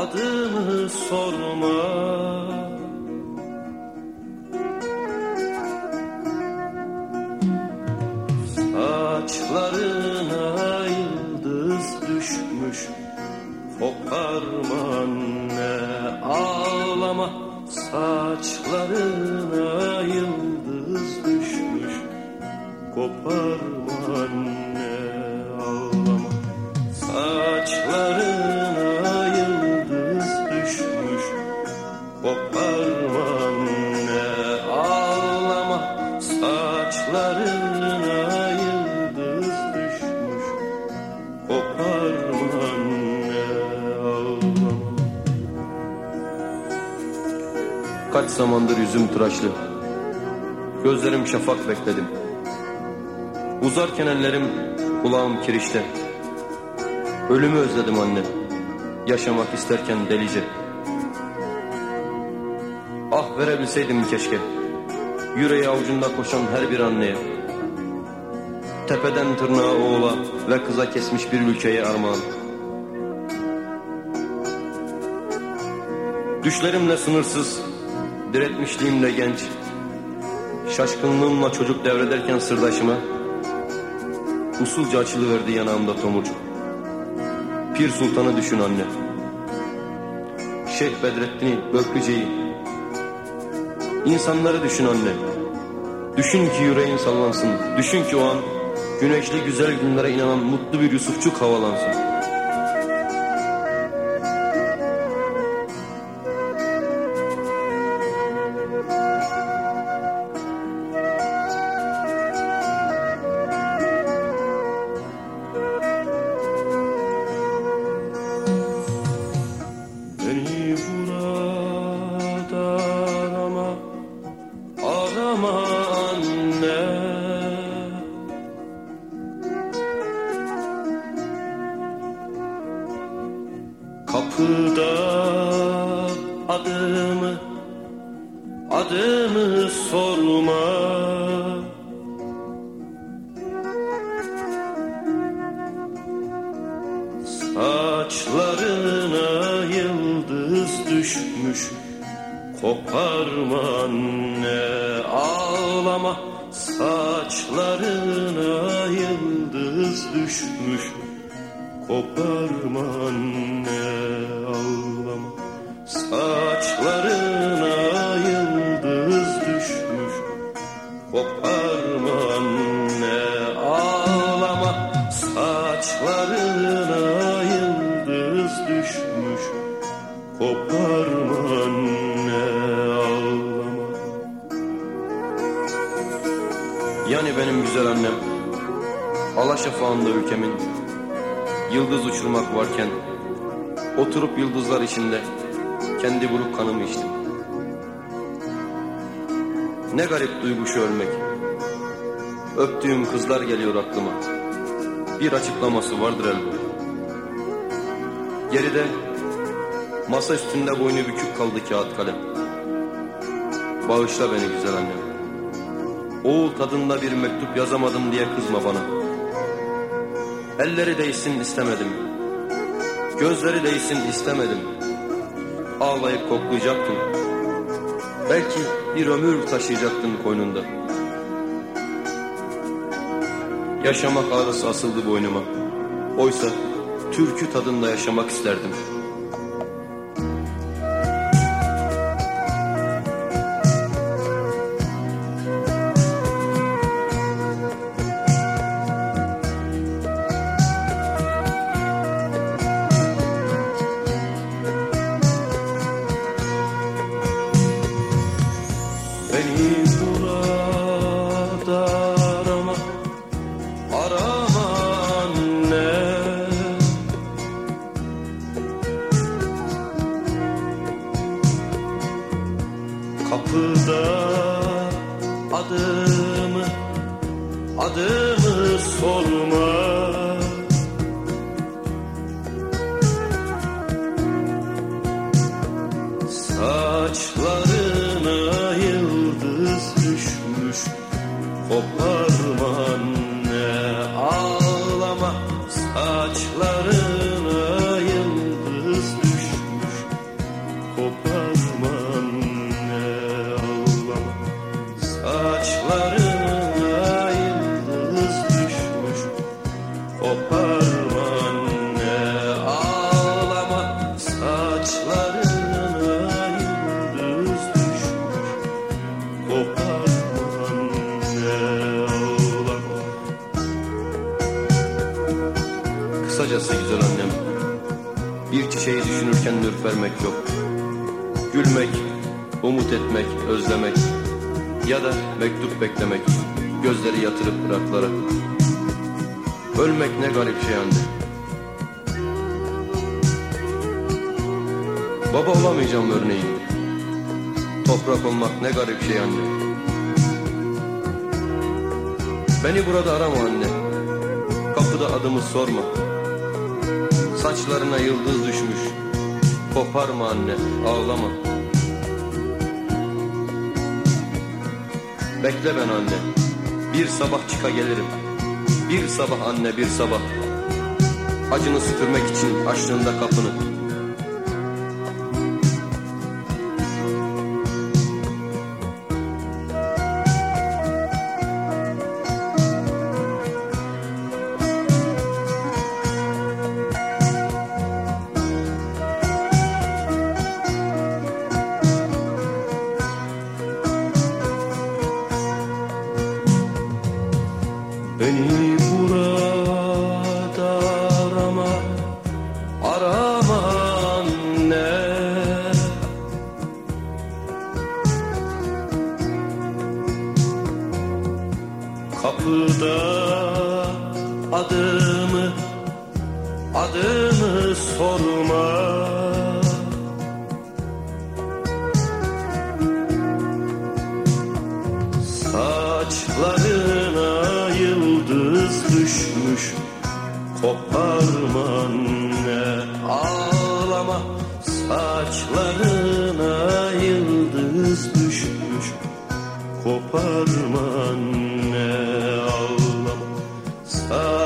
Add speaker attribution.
Speaker 1: adımı sorma. Saçlarına yıldız düşmüş, koparma anne, ağlama. Saçlarına yıldız düşmüş, koparma anne, ağlama. Saçlarına yıldız düşmüş, koparma anne, ağlama. Saçlarına yıldız düşmüş, koparma anne, ağlama. Kaç zamandır yüzüm tıraşlı, gözlerim şafak bekledim. Uzarken ellerim, kulağım kirişte. Ölümü özledim anne, yaşamak isterken delice. Ah verebilseydim keşke, yüreği avucunda koşan her bir anneye. Tepeden tırnağa oğula ve kıza kesmiş bir ülkeye armağan. Düşlerimle sınırsız, diretmişliğimle genç, şaşkınlığımla çocuk devrederken sırdaşıma, usulca açılıverdi yanağımda tomurcuk. Pir Sultan'ı düşün anne, Şeyh Bedrettin'i, Böklüce'yi. İnsanları düşün anne, düşün ki yüreğin sallansın. Düşün ki o an güneşli güzel günlere inanan mutlu bir Yusufçuk havalansın. Beni burada arama anne. Kapıda adımı sorma. Saçlarına yıldız düşmüş, koparma anne, ağlama. Saçlarına yıldız düşmüş, koparma anne, ağlama. Saçlarına yıldız düşmüş, koparma anne, ağlama. Saçlarına yıldız düşmüş, koparma anne, ağlama. Yani benim güzel annem, alaşafağında ülkemin, yıldız uçurmak varken, oturup yıldızlar içinde kendi buruk kanımı içtim. Ne garip duygu şu ölmek. Öptüğüm kızlar geliyor aklıma. Bir açıklaması vardır elbette. Geride masa üstünde boynu bükük kaldı kağıt kalem. Bağışla beni güzel annem. Oğul tadında bir mektup yazamadım diye kızma bana. Elleri değsin istemedim, gözleri değsin istemedim. Ağlayıp koklayacaktın, belki bir ömür taşıyacaktın koynunda. Yaşamak ağrısı asıldı boynuma. Oysa türkü tadında yaşamak isterdim. Beni burada arama anne. Kapıda adımı sorma. Saçlarına yıldız düşmüş, koparma anne, ağlama. Saçlarına yıldız düşmüş, gelse güzel annem. Bir çiçeği düşünürken ürpermek yok. Gülmek, umut etmek, özlemek ya da mektup beklemek, gözleri yatırıp ıraklara. Ölmek ne garip şey anne. Baba olamayacağım örneğin. Toprak olmak ne garip şey anne. Beni burada arama anne. Kapıda adımı sorma. Saçlarına yıldız düşmüş. Koparma anne, ağlama. Bekle ben anne. Bir sabah çıka gelirim. Bir sabah anne, bir sabah. Acını süpürmek için açtığında kapını. Beni burada arama, arama anne. Kapıda adımı sorma. Saçlarına yıldız düşmüş, koparma anne, ağlama. Saçlarına yıldız düşmüş, koparma anne, ağlama.